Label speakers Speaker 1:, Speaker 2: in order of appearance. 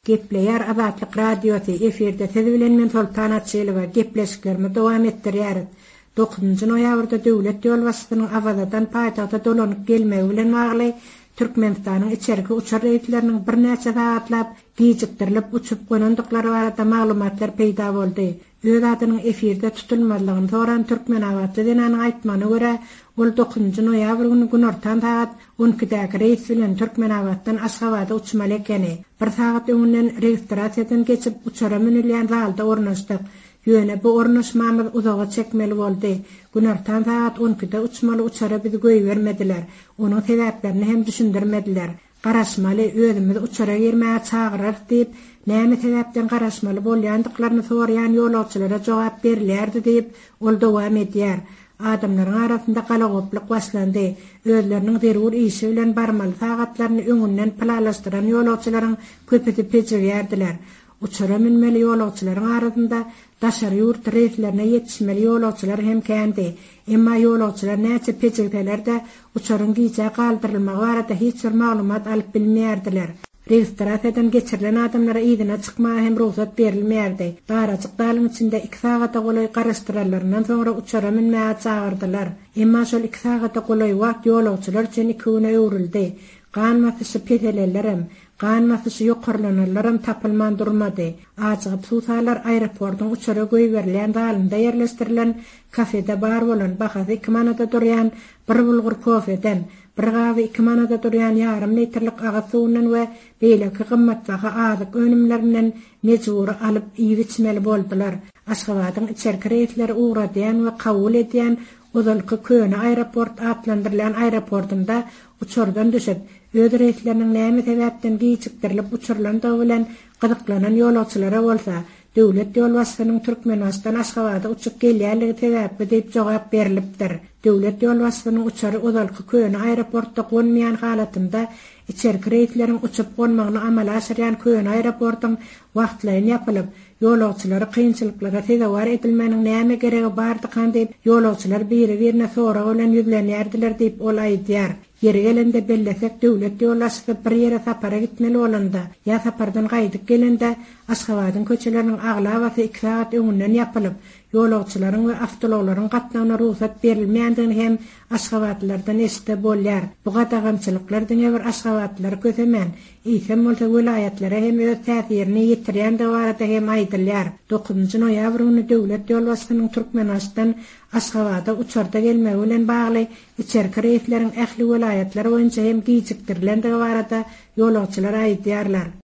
Speaker 1: Gepleyer adatlyk radioty efirde tedbilen men Sultanat Çelova gepleşiklerimi dowam etdirýär. 9-njy noýabrda döwlet ýol başçysynyň Avadadan paýtagta dolanyp gelmegi bilen bagly Türkmenistanyň içerki uçar reýsleriniň bir näçe saatlap gijikdirilip uçup goýandyklary barada maglumatlar peýda boldy. Öz adynyň efirde tutulmalygyny soran Türkmen awatly denanyň aýtmagyna görä, ol 9-njy noýabr güni günortan saat 12-däki reýs bilen Türkmen awatdan Aşgabatda uçmaly ekeni. Bir saat öňünden registrasiýadan geçip uçara minilýän zalda ornaşdyk. Ýöne bu ornaşmamyz uzağa çekmeli boldy. Günortan saat 12-de uçmaly uçara bizi goýbermediler. Onuň sebäplerini hem düşündirmediler. Garaşmaly özümiz uçara girmäge çagyrar diýip, näme sebäpden garaşmaly bolýandyklaryny soraýan ýolagçylara jogap berilýärdi diýip ol dowam edýär. Adamlaryň arasynda galagoplyk başlandy. Özleriniň zerur işi bilen barmaly sagatlaryny öňünden planlaşdyran ýolagçylaryň köpeti peçirýärdiler. Uçara minmeli ýolagçylaryň arasynda daşary ýurt reýslerine ýetişmeli ýolagçylar hem kändi. Emma ýolagçylar näçe peçirgelerde uçaryň giýje galdyrylmagy barada hiç bir maglumat alyp bilmeýärdiler. Registrasiýadan geçirilen adamlara ýygyna çykmaga hem ruhsat berilmeýärdi. Darajyk dalyň içinde 2 sagata goloý garaşdyrarlaryndan soňra uçara minmäge çagyrdylar. Emma şol 2 sagata goloý wagt ýolagçylar üçin 2 güne öwrüldi. Ganmasy petelelerim, ganmasy ýokarlanarlaram tapylman durmady. Açyp suwsalar aeroportyň uçara goýberlen dalynda ýerleşdirilen kafede bar bolan bahasy 2 manata durýan bir bulgur kofeden, bir gawy 2 manata durýan ýarym litrlik agyz suwundan we beýleki gymmatbaha azyk önümlerinden mejbur alyp iýip içmeli boldylar. Aşgabatyň içerki reýsleri uğradýan we kabul edýän Uzalky köne aeroport atlandyrylan aeroportunda uçurdan düşüp, öz reýsleriniň näme sebäpden gijikdirilip uçurlandygy bilen gyzyklanan ýolagçylara bolsa, döwlet ýol başçysynyň Türkmenistan Aşgabatda uçup gelýärligi sebäpli diýip jogap berilipdir. Döwlet ýol başçysynyň uçary Uzalky köne aeroportda gonmaýan halatynda içerki reýsleriň uçup gonmagyny amala aşyrýan köne aeroportyň wagtlaryny ýapylyp, ýolagçylary kynçylyklara tegawar edilmeniň näme geregi bardy diýip ýolagçylar biri-birine soragy bilen ýüzlenýärdiler diýip ol aýdýar. Yeri gelende bellesek döwlet ýollaşy bir ýere sapara gitmeli bolanda, ýa sapardan gaýdyp gelende Aşgabatyň köçeleriniň aglabasy 2 saat öňünden ýapylyp, ýolagçylaryň we awtologlaryň gatnagyna ruhsat berilmeýändigini hem Aşgabatlylardan eşitde bolýar. Bu gatagamçylyklardan ýa bir Aşgabatlylar kösemän, ýa-da bolsa welaýatlere hem öz täsirini ýetirýän de barada hem aýdylýar. 9-njy noýabr güni döwlet ýolbaşçysynyň Türkmenistan Aşgabatda uçarda gelmegi bilen bagly içerki reýsleriň ähli welaýatlary boýunça hem gijikdirilendigi barada ýolagçylar aýdýarlar.